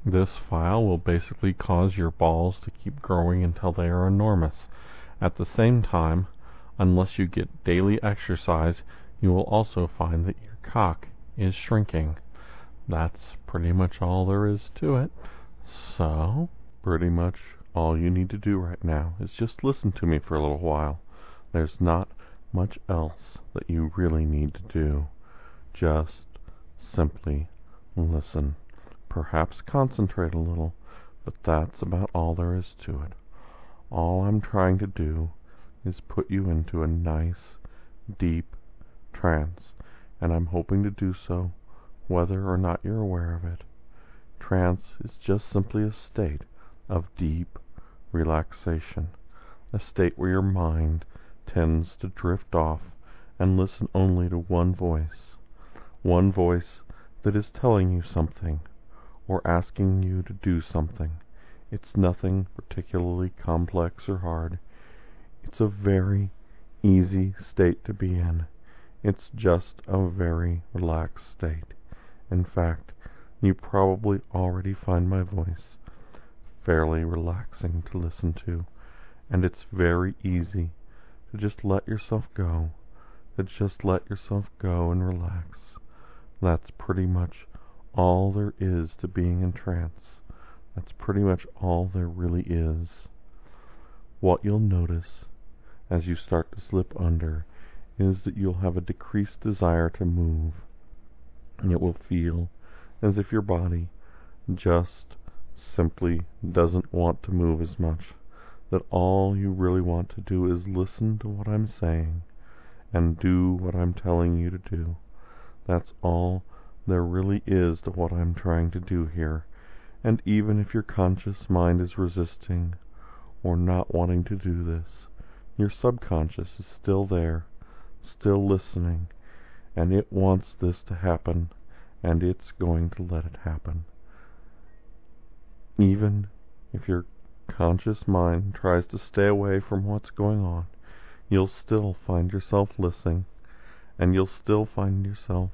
This file will basically cause your balls to keep growing until they are enormous. At the same time, unless you get daily exercise, you will also find that your cock is shrinking. That's pretty much all there is to it. So, pretty much all you need to do right now is just listen to me for a little while. There's not much else that you really need to do. Just simply listen. Perhaps concentrate a little, but that's about all there is to it. All I'm trying to do is put you into a nice, deep trance, and I'm hoping to do so whether or not you're aware of it. Trance is just simply a state of deep relaxation, a state where your mind tends to drift off and listen only to one voice that is telling you something or asking you to do something. It's nothing particularly complex or hard. It's a very easy state to be in. It's just a very relaxed state. In fact, you probably already find my voice fairly relaxing to listen to, and it's very easy to just let yourself go, and relax. That's pretty much all there is to being in trance. That's pretty much all there really is. What you'll notice as you start to slip under is that you'll have a decreased desire to move. It will feel as if your body just simply doesn't want to move as much, that all you really want to do is listen to what I'm saying and do what I'm telling you to do. That's all there really is to what I'm trying to do here. And even if your conscious mind is resisting or not wanting to do this, your subconscious is still there, still listening, and it wants this to happen, and it's going to let it happen. Even if your conscious mind tries to stay away from what's going on, you'll still find yourself listening, and you'll still find yourself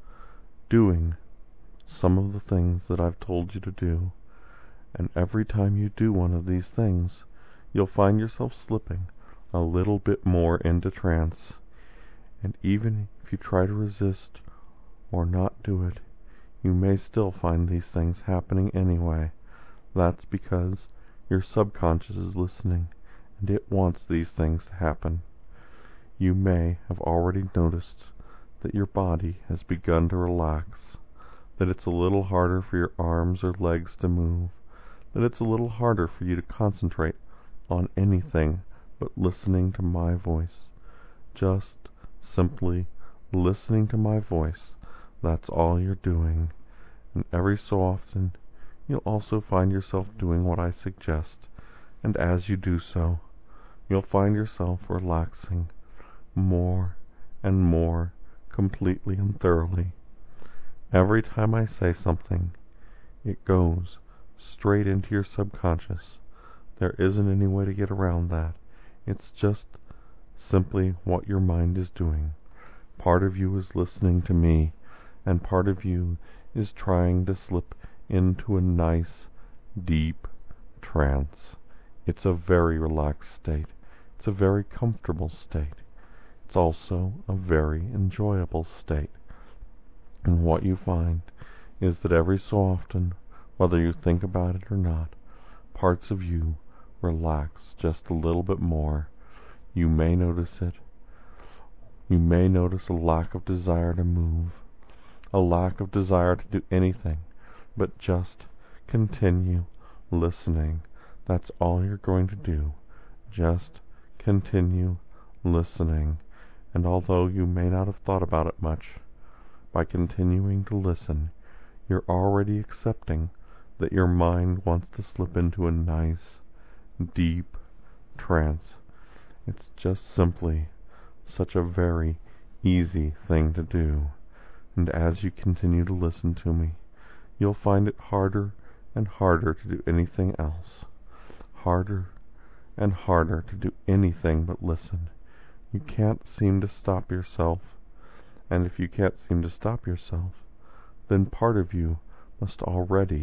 doing some of the things that I've told you to do. And every time you do one of these things, you'll find yourself slipping a little bit more into trance. And even if you try to resist or not do it, you may still find these things happening anyway. That's because your subconscious is listening, and it wants these things to happen. You may have already noticed that your body has begun to relax, that it's a little harder for your arms or legs to move, that it's a little harder for you to concentrate on anything but listening to my voice. Just simply listening to my voice. That's all you're doing. And every so often, you'll also find yourself doing what I suggest. And as you do so, you'll find yourself relaxing more and more completely and thoroughly. Every time I say something, it goes straight into your subconscious. There isn't any way to get around that. It's just simply what your mind is doing. Part of you is listening to me, and part of you is trying to slip into a nice, deep trance. It's a very relaxed state. It's a very comfortable state. It's also a very enjoyable state. And what you find is that every so often, whether you think about it or not, parts of you relax just a little bit more. You may notice it. You may notice a lack of desire to move, a lack of desire to do anything but just continue listening. That's all you're going to do. Just continue listening. And although you may not have thought about it much, by continuing to listen, you're already accepting that your mind wants to slip into a nice, deep trance. It's just simply such a very easy thing to do. And as you continue to listen to me, you'll find it harder and harder to do anything else. Harder and harder to do anything but listen. You can't seem to stop yourself. And if you can't seem to stop yourself, then part of you must already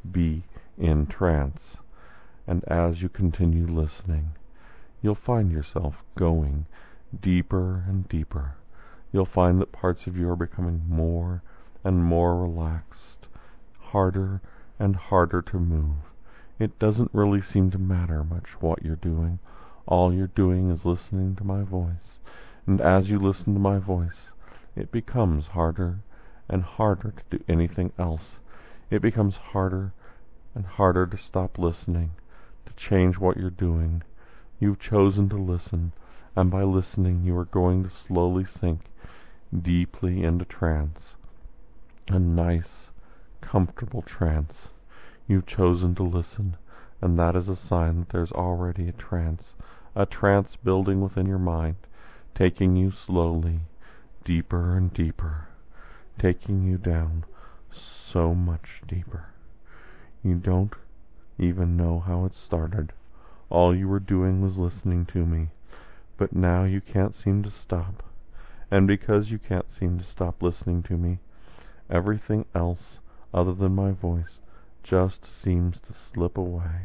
be in trance. And as you continue listening, you'll find yourself going deeper and deeper. You'll find that parts of you are becoming more and more relaxed, harder and harder to move. It doesn't really seem to matter much what you're doing. All you're doing is listening to my voice. And as you listen to my voice, it becomes harder and harder to do anything else. It becomes harder and harder to stop listening, to change what you're doing. You've chosen to listen, and by listening you are going to slowly sink deeply into trance. A nice, comfortable trance. You've chosen to listen, and that is a sign that there's already a trance building within your mind, taking you slowly deeper and deeper, taking you down so much deeper. You don't even know how it started. All you were doing was listening to me, but now you can't seem to stop. And because you can't seem to stop listening to me, everything else other than my voice just seems to slip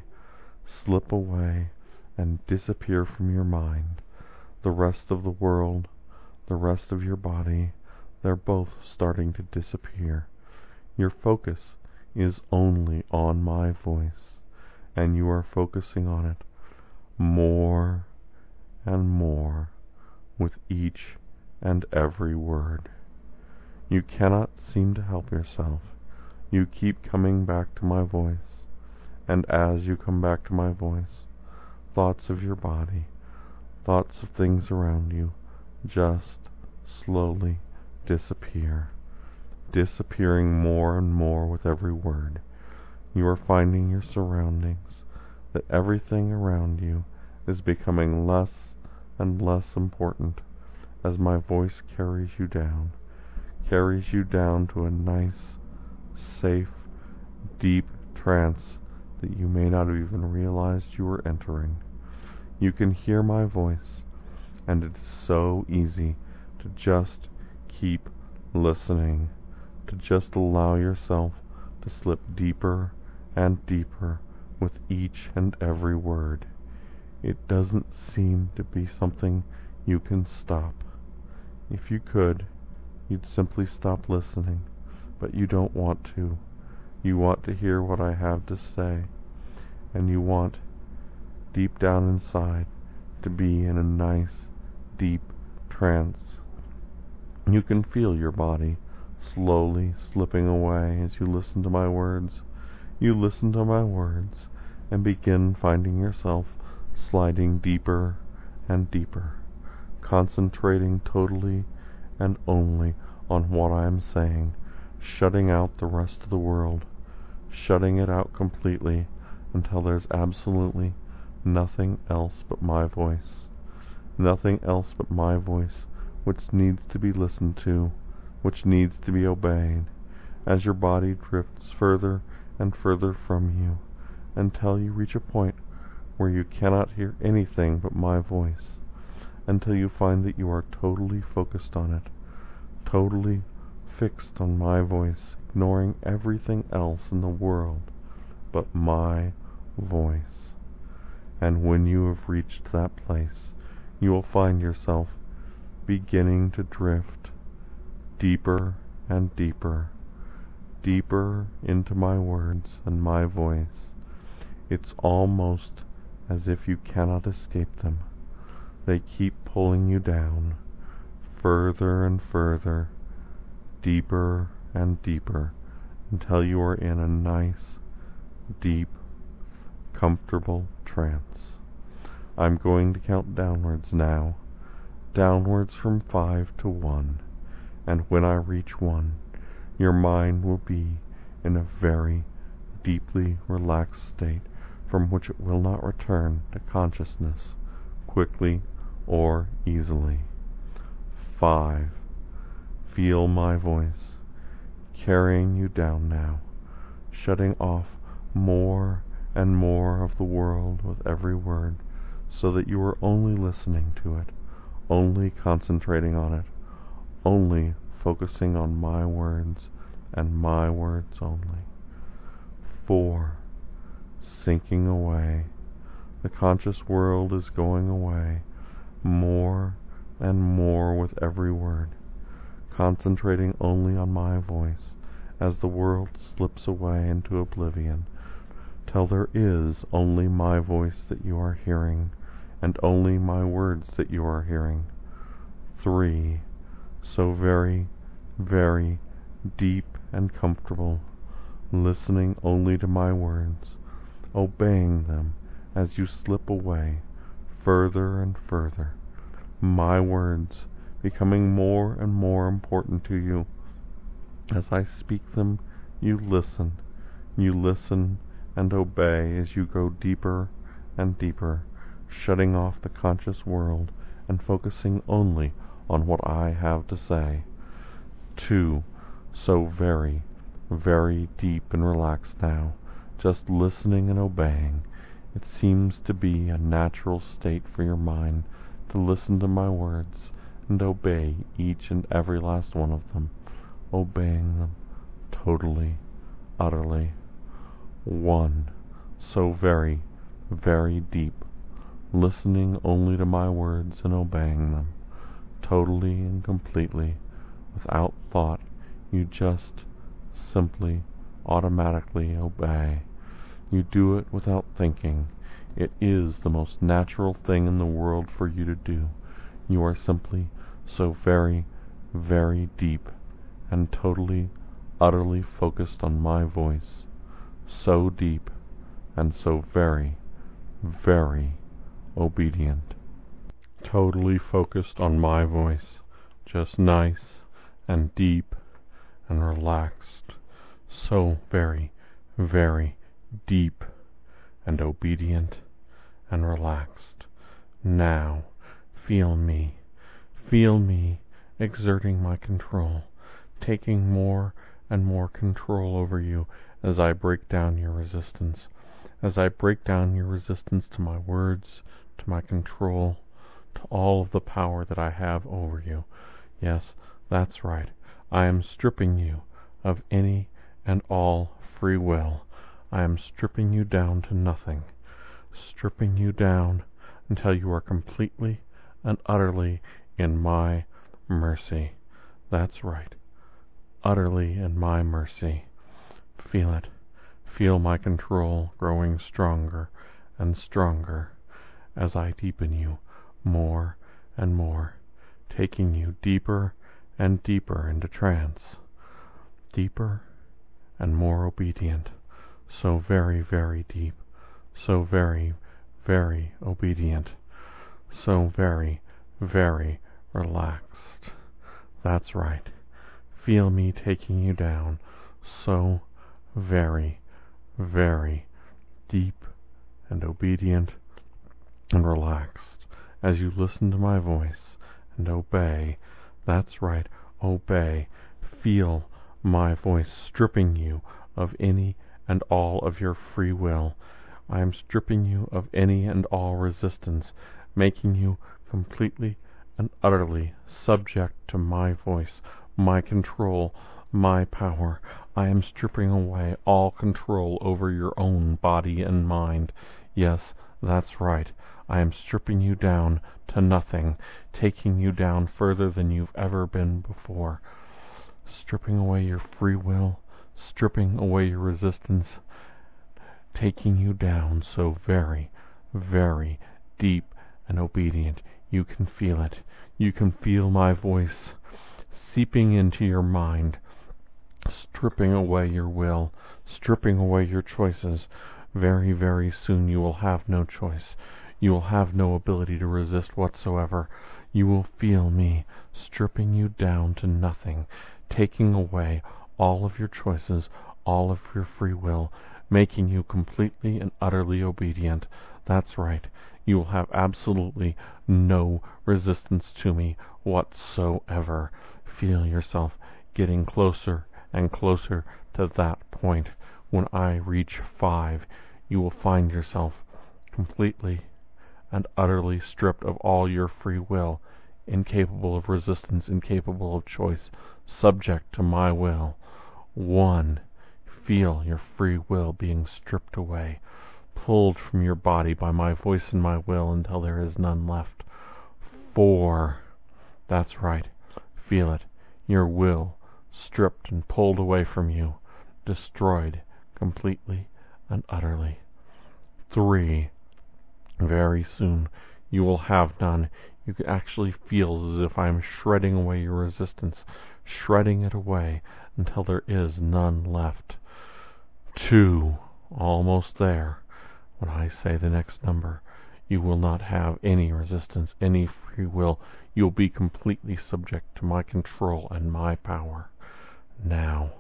away and disappear from your mind. The rest of the world, the rest of your body, they're both starting to disappear. Your focus is only on my voice, and you are focusing on it more and more with each and every word. You cannot seem to help yourself. You keep coming back to my voice, and as you come back to my voice, thoughts of your body, thoughts of things around you, just slowly disappear, disappearing more and more with every word. You are finding your surroundings, that everything around you is becoming less and less important as my voice carries you down to a nice, safe, deep trance that you may not have even realized you were entering. You can hear my voice, and it is so easy to just keep listening, to just allow yourself to slip deeper and deeper with each and every word. It doesn't seem to be something you can stop. If you could, you'd simply stop listening, but you don't want to. You want to hear what I have to say, and you want, deep down inside, to be in a nice, deep trance. You can feel your body slowly slipping away as you listen to my words. You listen to my words and begin finding yourself sliding deeper and deeper, concentrating totally and only on what I am saying, shutting out the rest of the world, shutting it out completely until there's absolutely nothing else but my voice. Nothing else but my voice which needs to be listened to, which needs to be obeyed, as your body drifts further and further from you, until you reach a point where you cannot hear anything but my voice, until you find that you are totally focused on it, totally fixed on my voice, ignoring everything else in the world but my voice. And when you have reached that place, you will find yourself beginning to drift deeper and deeper, deeper into my words and my voice. It's almost as if you cannot escape them. They keep pulling you down, further and further, deeper and deeper, until you are in a nice, deep, comfortable trance. I'm going to count downwards now, downwards from 5 to 1, and when I reach 1, your mind will be in a very deeply relaxed state from which it will not return to consciousness quickly or easily. 5. Feel my voice carrying you down now, shutting off more and more of the world with every word, so that you are only listening to it, only concentrating on it, only focusing on my words and my words only. 4. Sinking away. The conscious world is going away, more and more with every word, concentrating only on my voice as the world slips away into oblivion, till there is only my voice that you are hearing, and only my words that you are hearing. 3. So very, very deep and comfortable, listening only to my words, obeying them as you slip away further and further, my words becoming more and more important to you. As I speak them, you listen and obey as you go deeper and deeper, shutting off the conscious world and focusing only on what I have to say. 2. So very, very deep and relaxed now, just listening and obeying. It seems to be a natural state for your mind to listen to my words and obey each and every last one of them, obeying them totally, utterly. 1. So very, very deep, listening only to my words and obeying them, totally and completely, without thought. You just simply, automatically obey. You do it without thinking. It is the most natural thing in the world for you to do. You are simply so very, very deep and totally, utterly focused on my voice. So deep and so very, very obedient. Totally focused on my voice. Just nice and deep and relaxed. So very, very deep and obedient and relaxed. Now, feel me exerting my control, taking more and more control over you as I break down your resistance, to my words, to my control, to all of the power that I have over you. Yes, that's right. I am stripping you of any and all free will. I am stripping you down to nothing, stripping you down until you are completely and utterly in my mercy. That's right, utterly in my mercy. Feel it. Feel my control growing stronger and stronger as I deepen you more and more, taking you deeper and deeper into trance, deeper and more obedient, so very, very deep, so very, very obedient, so very, very relaxed. That's right. Feel me taking you down so very, very deep and obedient and relaxed as you listen to my voice and obey. That's right, obey. Feel my voice stripping you of any and all of your free will. I am stripping you of any and all resistance, making you completely and utterly subject to my voice, my control, my power. I am stripping away all control over your own body and mind. Yes, that's right. I am stripping you down to nothing, taking you down further than you've ever been before, stripping away your free will, stripping away your resistance, taking you down so very, very deep and obedient. You can feel it. You can feel my voice seeping into your mind, stripping away your will, stripping away your choices. Very, very soon you will have no choice. You will have no ability to resist whatsoever. You will feel me stripping you down to nothing, taking away all of your choices, all of your free will, making you completely and utterly obedient. That's right. You will have absolutely no resistance to me whatsoever. Feel yourself getting closer and closer to that point. When I reach 5, you will find yourself completely and utterly stripped of all your free will, incapable of resistance, incapable of choice, subject to my will. 1. Feel your free will being stripped away, pulled from your body by my voice and my will until there is none left. 4. That's right. Feel it. Your will stripped and pulled away from you, destroyed completely and utterly. 3. Very soon you will have none. You can actually feel as if I am shredding away your resistance, shredding it away until there is none left. 2. Almost there. When I say the next number, you will not have any resistance, any free will. You'll be completely subject to my control and my power. Now,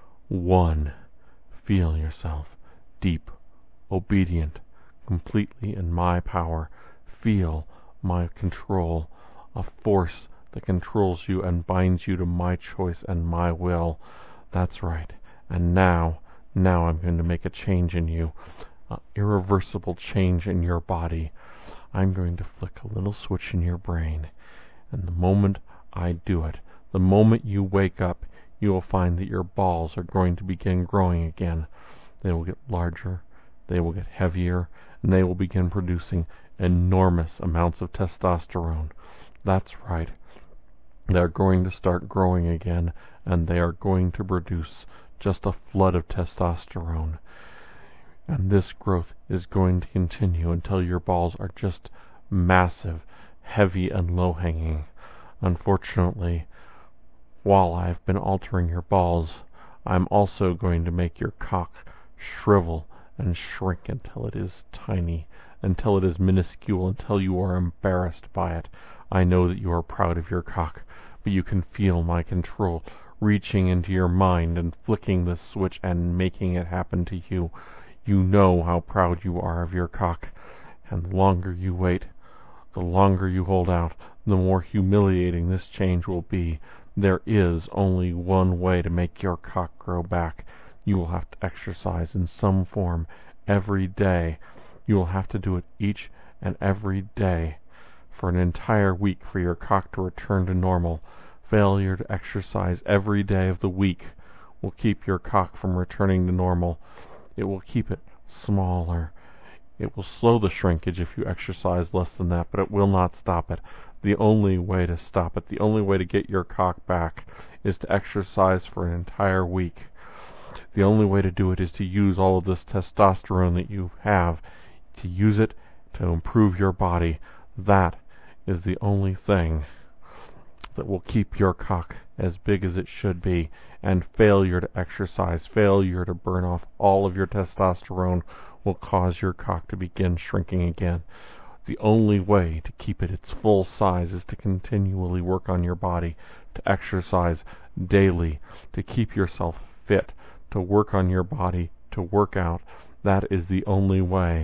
1. Feel yourself deep, obedient, completely in my power. Feel my control, a force that controls you and binds you to my choice and my will. That's right. And now I'm going to make a change in you, an irreversible change in your body. I'm going to flick a little switch in your brain, and the moment I do it, the moment you wake up, you will find that your balls are going to begin growing again. They will get larger, they will get heavier, and they will begin producing enormous amounts of testosterone. That's right. They're going to start growing again, and they are going to produce just a flood of testosterone. And this growth is going to continue until your balls are just massive, heavy, and low-hanging. Unfortunately, while I've been altering your balls, I'm also going to make your cock shrivel and shrink until it is tiny, until it is minuscule, until you are embarrassed by it. I know that you are proud of your cock, but you can feel my control reaching into your mind and flicking this switch and making it happen to you. You know how proud you are of your cock, and the longer you wait, the longer you hold out, the more humiliating this change will be. There is only one way to make your cock grow back. You will have to exercise in some form every day. You will have to do it each and every day for an entire week for your cock to return to normal. Failure to exercise every day of the week will keep your cock from returning to normal. It will keep it smaller. It will slow the shrinkage if you exercise less than that, but it will not stop it. The only way to stop it, the only way to get your cock back, is to exercise for an entire week. The only way to do it is to use all of this testosterone that you have, to use it to improve your body. That is the only thing that will keep your cock as big as it should be, and failure to exercise, failure to burn off all of your testosterone will cause your cock to begin shrinking again. The only way to keep it its full size is to continually work on your body, to exercise daily, to keep yourself fit, to work on your body, to work out. That is the only way.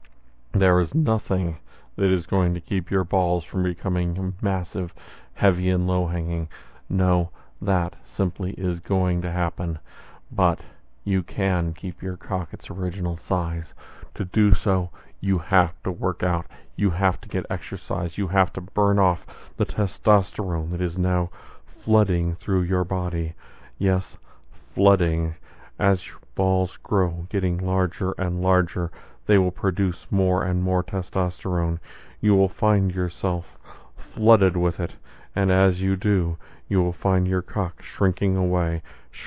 There is nothing that is going to keep your balls from becoming massive, heavy, and low-hanging. No, that simply is going to happen. But you can keep your cock its original size. To do so, you have to work out. You have to get exercise. You have to burn off the testosterone that is now flooding through your body. Yes, flooding. As your balls grow, getting larger and larger, they will produce more and more testosterone. You will find yourself flooded with it, and as you do, you will find your cock shrinking away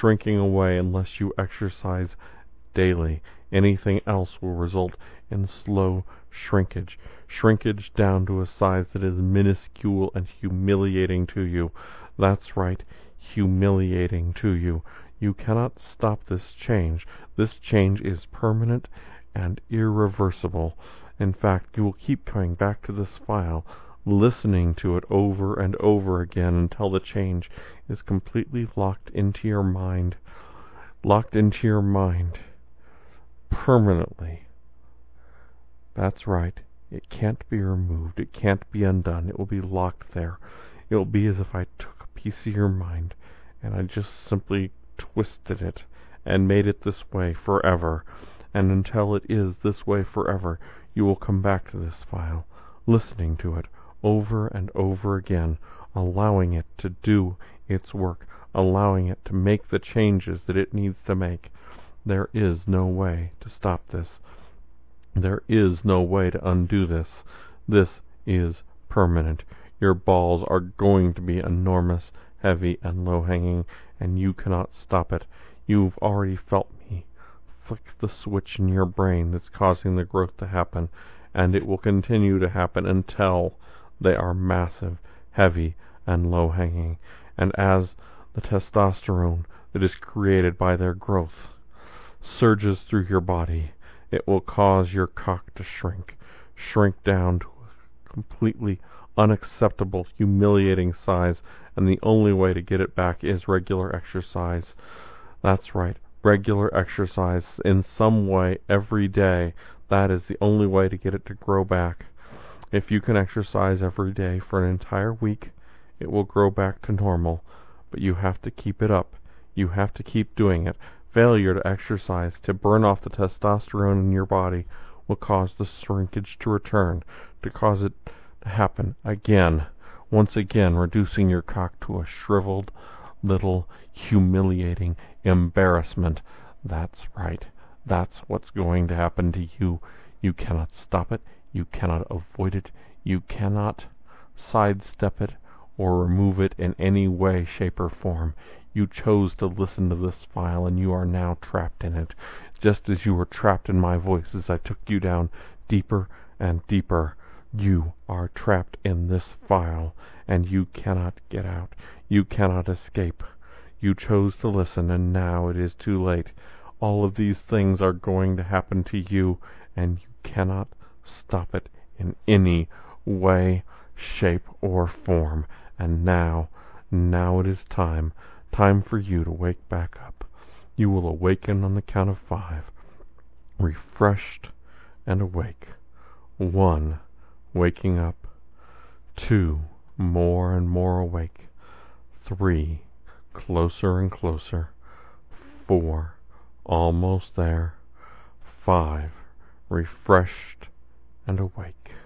unless you exercise daily. Anything else will result in slow shrinkage down to a size that is minuscule and humiliating to you. That's right, humiliating to you. You cannot stop this change. This change is permanent and irreversible. In fact, you will keep coming back to this file, listening to it over and over again until the change is completely locked into your mind. Permanently. That's right. It can't be removed. It can't be undone. It will be locked there. It will be as if I took a piece of your mind and I just simply twisted it and made it this way forever. And until it is this way forever, you will come back to this file, listening to it over and over again, allowing it to do its work, allowing it to make the changes that it needs to make. There is no way to stop this. There is no way to undo this. This is permanent. Your balls are going to be enormous, heavy, and low-hanging, and you cannot stop it. You've already felt me flick the switch in your brain that's causing the growth to happen, and it will continue to happen until they are massive, heavy, and low-hanging. And as the testosterone that is created by their growth surges through your body, it will cause your cock to shrink down to a completely unacceptable, humiliating size, and the only way to get it back is regular exercise. That's right, regular exercise in some way every day. That is the only way to get it to grow back. If you can exercise every day for an entire week, it will grow back to normal, but you have to keep it up. You have to keep doing it. Failure to exercise, to burn off the testosterone in your body, will cause the shrinkage to return, to cause it to happen again, once again reducing your cock to a shriveled, little, humiliating embarrassment. That's right. That's what's going to happen to you. You cannot stop it. You cannot avoid it. You cannot sidestep it or remove it in any way, shape, or form. You chose to listen to this file, and you are now trapped in it, just as you were trapped in my voice as I took you down deeper and deeper. You are trapped in this file, and you cannot get out. You cannot escape. You chose to listen, and now it is too late. All of these things are going to happen to you, and you cannot stop it in any way, shape, or form. And now it is time for you to wake back up. You will awaken on the count of 5, refreshed and awake. 1, waking up. 2, more and more awake. 3, closer and closer. 4, almost there. 5, refreshed and awake.